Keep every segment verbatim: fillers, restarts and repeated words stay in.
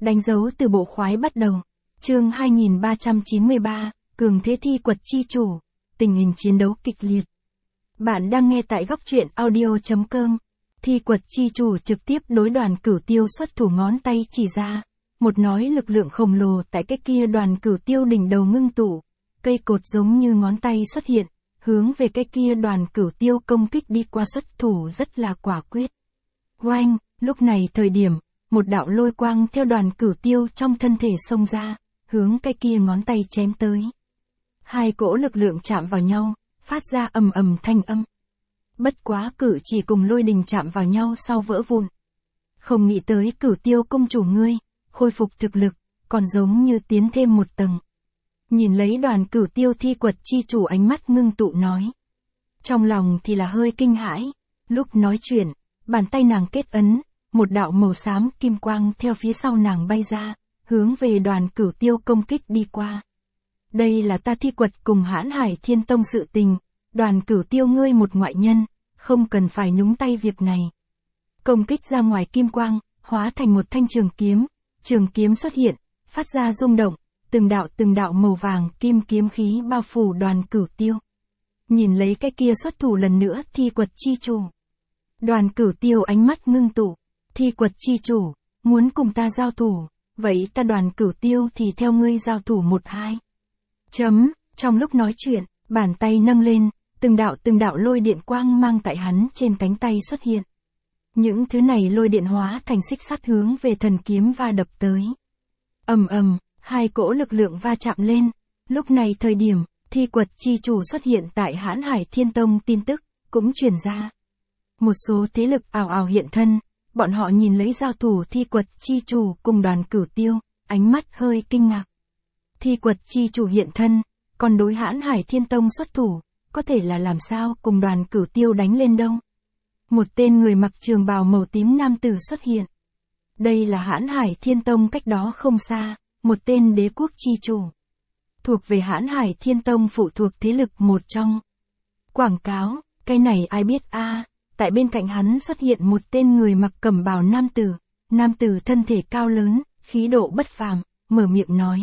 Đánh dấu từ bộ khoái bắt đầu. Chương hai nghìn ba trăm chín mươi ba, Cường thế thi quật chi chủ. Tình hình chiến đấu kịch liệt. Bạn đang nghe tại góc truyện audio chấm com. Thi quật chi chủ trực tiếp đối đoàn Cửu Tiêu xuất thủ, ngón tay chỉ ra. Một nói lực lượng khổng lồ tại cái kia đoàn Cửu Tiêu đỉnh đầu ngưng tụ. Cây cột giống như ngón tay xuất hiện, hướng về cái kia đoàn Cửu Tiêu công kích đi qua, xuất thủ rất là quả quyết. Oanh, lúc này thời điểm, một đạo lôi quang theo đoàn Cửu Tiêu trong thân thể xông ra, hướng cái kia ngón tay chém tới. Hai cỗ lực lượng chạm vào nhau, phát ra ầm ầm thanh âm. Bất quá cử chỉ cùng lôi đình chạm vào nhau sau vỡ vụn. Không nghĩ tới Cửu Tiêu công chủ ngươi, khôi phục thực lực, còn giống như tiến thêm một tầng. Nhìn lấy đoàn Cửu Tiêu thi quật chi chủ, ánh mắt ngưng tụ nói. Trong lòng thì là hơi kinh hãi, lúc nói chuyện, bàn tay nàng kết ấn, một đạo màu xám kim quang theo phía sau nàng bay ra, hướng về đoàn Cửu Tiêu công kích đi qua. Đây là ta thi quật cùng Hãn Hải Thiên Tông sự tình, đoàn Cửu Tiêu ngươi một ngoại nhân, không cần phải nhúng tay việc này. Công kích ra ngoài kim quang, hóa thành một thanh trường kiếm, trường kiếm xuất hiện, phát ra rung động, từng đạo từng đạo màu vàng kim kiếm khí bao phủ đoàn Cửu Tiêu. Nhìn lấy cái kia xuất thủ lần nữa thi quật chi chủ. Đoàn Cửu Tiêu ánh mắt ngưng tụ, thi quật chi chủ, muốn cùng ta giao thủ, vậy ta đoàn Cửu Tiêu thì theo ngươi giao thủ một hai. Chấm, trong lúc nói chuyện, bàn tay nâng lên, từng đạo từng đạo lôi điện quang mang tại hắn trên cánh tay xuất hiện. Những thứ này lôi điện hóa thành xích sắt hướng về thần kiếm va đập tới. Ầm ầm, hai cỗ lực lượng va chạm lên. Lúc này thời điểm, thi quật chi chủ xuất hiện tại Hãn Hải Thiên Tông, tin tức cũng truyền ra. Một số thế lực ào ào hiện thân, bọn họ nhìn lấy giao thủ thi quật chi chủ cùng đoàn Cửu Tiêu, ánh mắt hơi kinh ngạc. Thi quật chi chủ hiện thân, còn đối Hãn Hải Thiên Tông xuất thủ, có thể là làm sao cùng đoàn Cửu Tiêu đánh lên đâu. Một tên người mặc trường bào màu tím nam tử xuất hiện. Đây là Hãn Hải Thiên Tông cách đó không xa, một tên đế quốc chi chủ. Thuộc về Hãn Hải Thiên Tông phụ thuộc thế lực một trong. Quảng cáo, cái này ai biết a? À, tại bên cạnh hắn xuất hiện một tên người mặc cẩm bào nam tử. Nam tử thân thể cao lớn, khí độ bất phàm, mở miệng nói.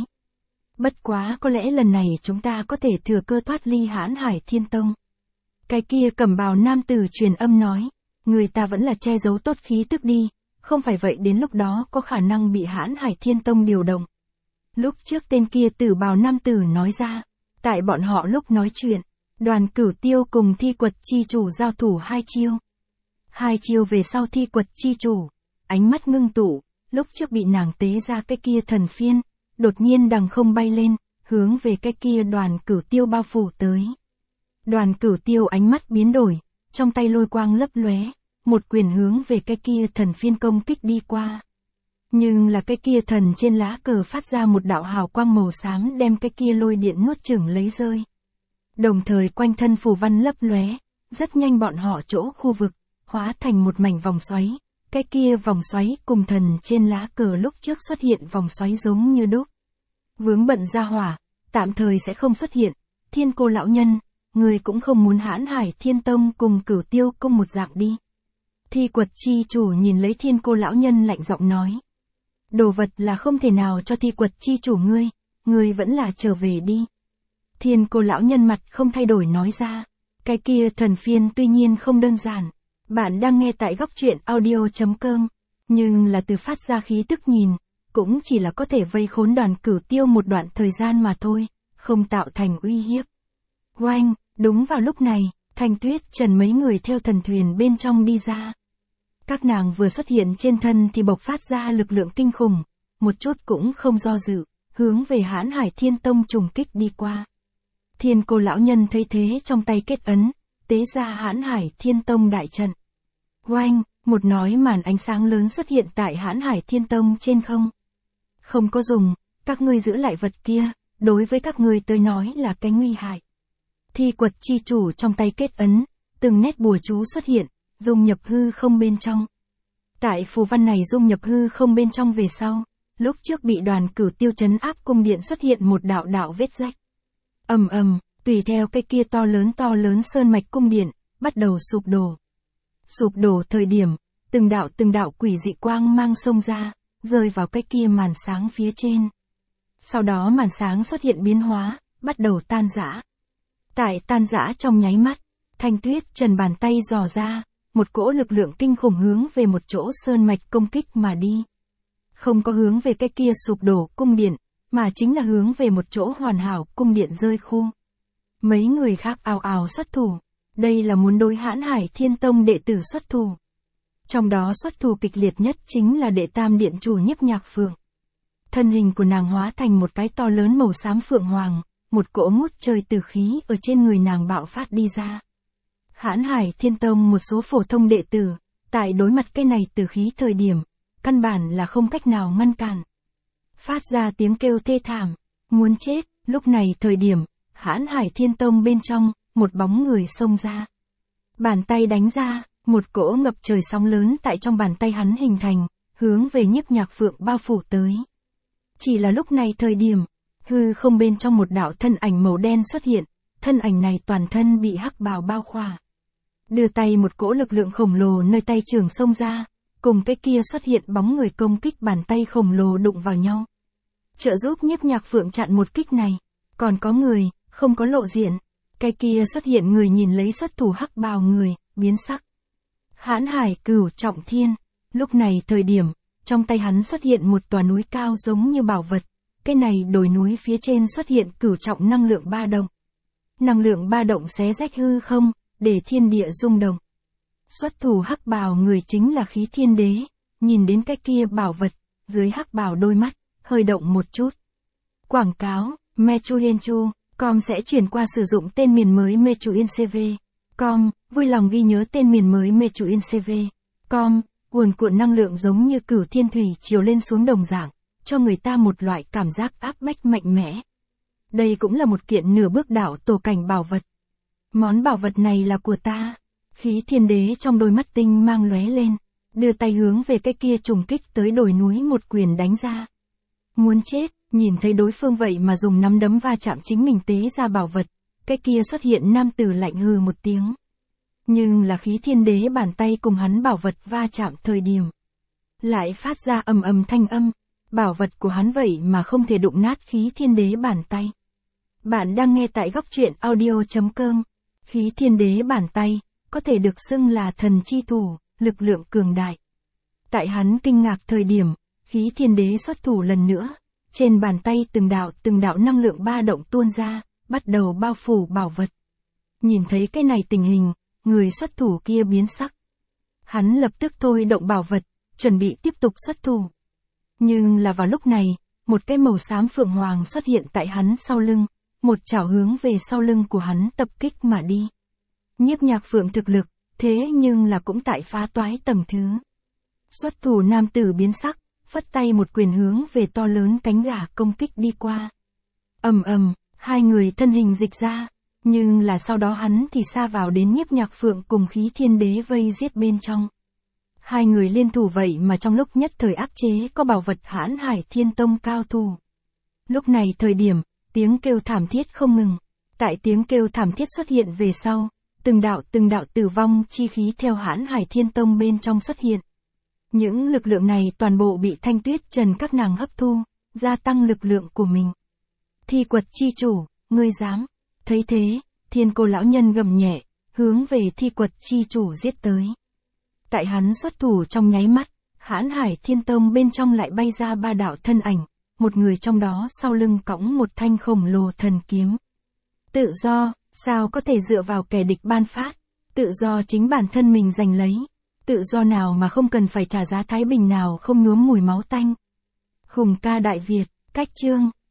Bất quá có lẽ lần này chúng ta có thể thừa cơ thoát ly Hãn Hải Thiên Tông. Cái kia cẩm bào nam tử truyền âm nói. Người ta vẫn là che giấu tốt khí tức đi, không phải vậy đến lúc đó có khả năng bị Hãn Hải Thiên Tông điều động. Lúc trước tên kia tử bào nam tử nói ra, tại bọn họ lúc nói chuyện, đoàn Cửu Tiêu cùng thi quật chi chủ giao thủ hai chiêu. Hai chiêu về sau thi quật chi chủ, ánh mắt ngưng tụ, lúc trước bị nàng tế ra cái kia thần phiên, đột nhiên đằng không bay lên, hướng về cái kia đoàn Cửu Tiêu bao phủ tới. Đoàn Cửu Tiêu ánh mắt biến đổi, trong tay lôi quang lấp lóe, một quyền hướng về cái kia thần phiên công kích đi qua. Nhưng là cái kia thần trên lá cờ phát ra một đạo hào quang màu xám đem cái kia lôi điện nuốt chửng lấy rơi. Đồng thời quanh thân phù văn lấp lóe, rất nhanh bọn họ chỗ khu vực, hóa thành một mảnh vòng xoáy. Cái kia vòng xoáy cùng thần trên lá cờ lúc trước xuất hiện vòng xoáy giống như đúc. Vướng bận ra hỏa, tạm thời sẽ không xuất hiện. Thiên Cô lão nhân, người cũng không muốn Hãn Hải Thiên Tông cùng Cửu Tiêu công một dạng đi. Thi quật chi chủ nhìn lấy Thiên Cô lão nhân lạnh giọng nói. Đồ vật là không thể nào cho thi quật chi chủ ngươi, ngươi vẫn là trở về đi. Thiên Cô lão nhân mặt không thay đổi nói ra. Cái kia thần phiên tuy nhiên không đơn giản. Bạn đang nghe tại góc truyện audio chấm com, nhưng là từ phát ra khí tức nhìn, cũng chỉ là có thể vây khốn đoàn Cửu Tiêu một đoạn thời gian mà thôi, không tạo thành uy hiếp. Oanh, đúng vào lúc này, Thanh Tuyết Trần mấy người theo thần thuyền bên trong đi ra. Các nàng vừa xuất hiện trên thân thì bộc phát ra lực lượng kinh khủng, một chút cũng không do dự, hướng về Hãn Hải Thiên Tông trùng kích đi qua. Thiên Cô lão nhân thấy thế trong tay kết ấn, tế ra Hãn Hải Thiên Tông đại trận. Oanh, một nói màn ánh sáng lớn xuất hiện tại Hãn Hải Thiên Tông trên không. Không có dùng, các ngươi giữ lại vật kia, đối với các ngươi tới nói là cái nguy hại. Thi quật chi chủ trong tay kết ấn, từng nét bùa chú xuất hiện, dung nhập hư không bên trong. Tại phù văn này dung nhập hư không bên trong về sau, lúc trước bị đoàn Cửu Tiêu trấn áp cung điện xuất hiện một đạo đạo vết rách. Ầm ầm, tùy theo cái kia to lớn to lớn sơn mạch cung điện, bắt đầu sụp đổ. Sụp đổ thời điểm, từng đạo từng đạo quỷ dị quang mang xông ra, rơi vào cái kia màn sáng phía trên. Sau đó màn sáng xuất hiện biến hóa, bắt đầu tan rã. Tại tan rã trong nháy mắt, Thanh Tuyết Trần bàn tay dò ra, một cỗ lực lượng kinh khủng hướng về một chỗ sơn mạch công kích mà đi. Không có hướng về cái kia sụp đổ cung điện, mà chính là hướng về một chỗ hoàn hảo cung điện rơi khu. Mấy người khác ào ào xuất thủ, đây là muốn đối Hãn Hải Thiên Tông đệ tử xuất thủ. Trong đó xuất thủ kịch liệt nhất chính là đệ tam điện chủ Nhiếp Nhạc Phượng. Thân hình của nàng hóa thành một cái to lớn màu xám phượng hoàng, một cỗ ngút trời tử khí ở trên người nàng bạo phát đi ra. Hãn Hải Thiên Tông một số phổ thông đệ tử, tại đối mặt cái này tử khí thời điểm, căn bản là không cách nào ngăn cản. Phát ra tiếng kêu thê thảm, muốn chết, lúc này thời điểm, Hãn Hải Thiên Tông bên trong, một bóng người xông ra. Bàn tay đánh ra, một cỗ ngập trời sóng lớn tại trong bàn tay hắn hình thành, hướng về Nhiếp Nhạc Phượng bao phủ tới. Chỉ là lúc này thời điểm, hư không bên trong một đạo thân ảnh màu đen xuất hiện, thân ảnh này toàn thân bị hắc bào bao khỏa. Đưa tay một cỗ lực lượng khổng lồ nơi tay trường xông ra, cùng cái kia xuất hiện bóng người công kích bàn tay khổng lồ đụng vào nhau. Trợ giúp Nhiếp Nhạc Phượng chặn một kích này, còn có người, không có lộ diện, cái kia xuất hiện người nhìn lấy xuất thủ hắc bào người, biến sắc. Hãn Hải Cửu Trọng Thiên, lúc này thời điểm, trong tay hắn xuất hiện một tòa núi cao giống như bảo vật, cái này đồi núi phía trên xuất hiện cửu trọng năng lượng ba động. Năng lượng ba động xé rách hư không, để thiên địa rung động. Xuất thủ hắc bào người chính là Khí Thiên Đế, nhìn đến cái kia bảo vật, dưới hắc bào đôi mắt, hơi động một chút. Quảng cáo, Mechuyenchu, com sẽ chuyển qua sử dụng tên miền mới Mechuyencv. Com, vui lòng ghi nhớ tên miền mới Mechuyencv. Com, cuồn cuộn năng lượng giống như cửu thiên thủy chiều lên xuống đồng dạng, cho người ta một loại cảm giác áp bách mạnh mẽ. Đây cũng là một kiện nửa bước đạo tổ cảnh bảo vật. Món bảo vật này là của ta. Khí Thiên Đế trong đôi mắt tinh mang lóe lên, đưa tay hướng về cái kia trùng kích tới đồi núi một quyền đánh ra. Muốn chết, nhìn thấy đối phương vậy mà dùng nắm đấm va chạm chính mình tế ra bảo vật, cái kia xuất hiện nam tử lạnh hừ một tiếng. Nhưng là Khí Thiên Đế bàn tay cùng hắn bảo vật va chạm thời điểm, lại phát ra ầm ầm thanh âm, bảo vật của hắn vậy mà không thể đụng nát Khí Thiên Đế bàn tay. Bạn đang nghe tại góc truyện audio chấm com. Khí Thiên Đế bàn tay, có thể được xưng là thần chi thủ, lực lượng cường đại. Tại hắn kinh ngạc thời điểm, Khí Thiên Đế xuất thủ lần nữa, trên bàn tay từng đạo từng đạo năng lượng ba động tuôn ra, bắt đầu bao phủ bảo vật. Nhìn thấy cái này tình hình, người xuất thủ kia biến sắc. Hắn lập tức thôi động bảo vật, chuẩn bị tiếp tục xuất thủ. Nhưng là vào lúc này, một cái màu xám phượng hoàng xuất hiện tại hắn sau lưng, một chảo hướng về sau lưng của hắn tập kích mà đi. Nhiếp Nhạc Phượng thực lực, thế nhưng là cũng tại phá toái tầng thứ. Xuất thủ nam tử biến sắc, phất tay một quyền hướng về to lớn cánh gà công kích đi qua. Ầm ầm, hai người thân hình dịch ra, nhưng là sau đó hắn thì sa vào đến Nhiếp Nhạc Phượng cùng Khí Thiên Đế vây giết bên trong. Hai người liên thủ vậy mà trong lúc nhất thời áp chế có bảo vật Hãn Hải Thiên Tông cao thủ. Lúc này thời điểm, tiếng kêu thảm thiết không ngừng. Tại tiếng kêu thảm thiết xuất hiện về sau, từng đạo từng đạo tử vong chi khí theo Hãn Hải Thiên Tông bên trong xuất hiện. Những lực lượng này toàn bộ bị Thanh Tuyết Trần các nàng hấp thu, gia tăng lực lượng của mình. Thi Quật chi chủ, ngươi dám? Thấy thế, Thiên Cô lão nhân gầm nhẹ, hướng về Thi Quật chi chủ giết tới. Tại hắn xuất thủ trong nháy mắt, Hãn Hải Thiên Tông bên trong lại bay ra ba đạo thân ảnh, một người trong đó sau lưng cõng một thanh khổng lồ thần kiếm. Tự do, sao có thể dựa vào kẻ địch ban phát, tự do chính bản thân mình giành lấy, tự do nào mà không cần phải trả giá thái bình nào không nhuốm mùi máu tanh. Hùng ca Đại Việt, cách chương